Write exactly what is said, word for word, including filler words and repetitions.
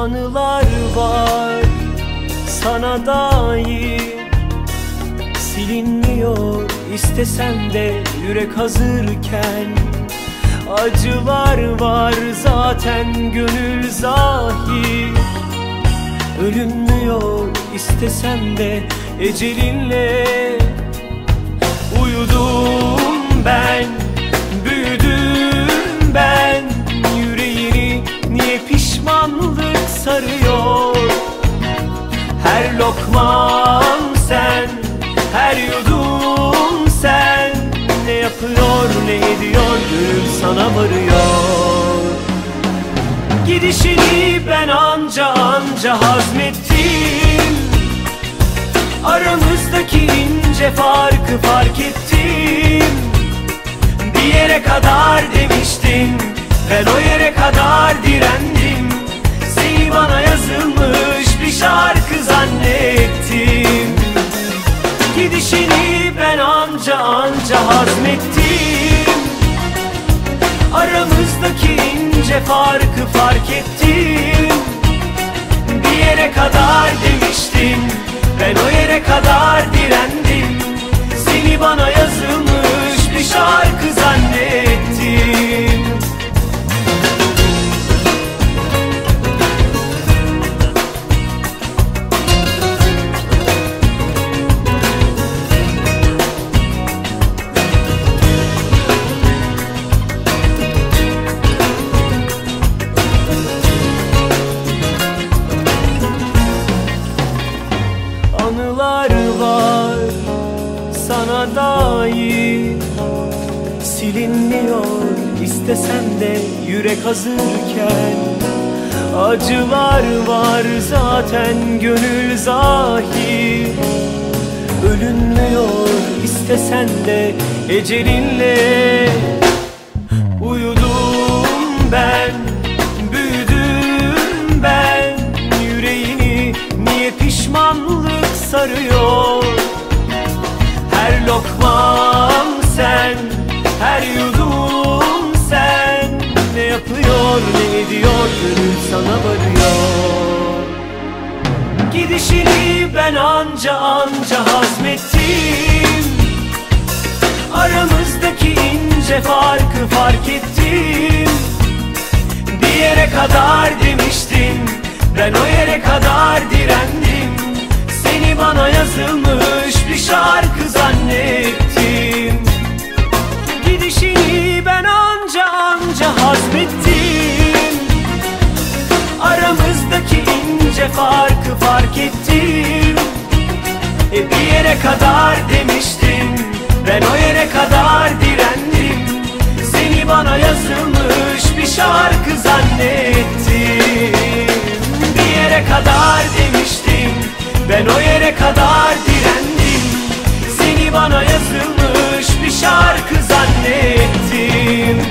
Anılar var sana dair, silinmiyor istesem de yürek hazırken. Acılar var zaten gönül zahir, ölünmüyor istesem de ecelinle. Uyudum ben, büyüdüm ben, yüreğini niye pişmanlık sarıyor? Her lokman sen, her yudum sen, ne yapıyor ne ediyor gönül sana varıyor. Gidişini ben anca anca hazmettim, aramızdaki ince farkı fark ettim. Bir yere kadar demiştin, ben o yere kadar direndim. Seni bana yazılmış bir şarkı zannettim. Gidişini ben anca anca hazmettim, aramızdaki ince farkı fark ettim. Bir yere kadar demiştin, ben o yere kadar direndim. Seni bana yazılmış bir şarkı zannettim. Anılar var sana dair, silinmiyor istesem de yürek hazırken. Acılar var zaten gönül zahir, ölünmüyor istesen de ecelinle. Uyudum ben, büyüdüm ben, yüreğini niye pişmanlık sarıyor? Her lokmam sen, her yudum sen, ne yapıyor ne ediyor gönül sana varıyor. Gidişini ben anca anca hazmettim, aramızdaki ince farkı fark ettim. Bir yere kadar demiştin, ben o yere kadar direndim. Seni bana yazılmış bir şarkı zannettim. Gidişini ben anca anca hazmettim, aramızdaki ince farkı fark ettim. E bir yere kadar demiştin, ben o yere kadar direndim. Seni bana yazılmış bir şarkı zannettim. Bir yere kadar demiştim, ben o yere kadar direndim. Seni bana yazılmış bir şarkı zannettim.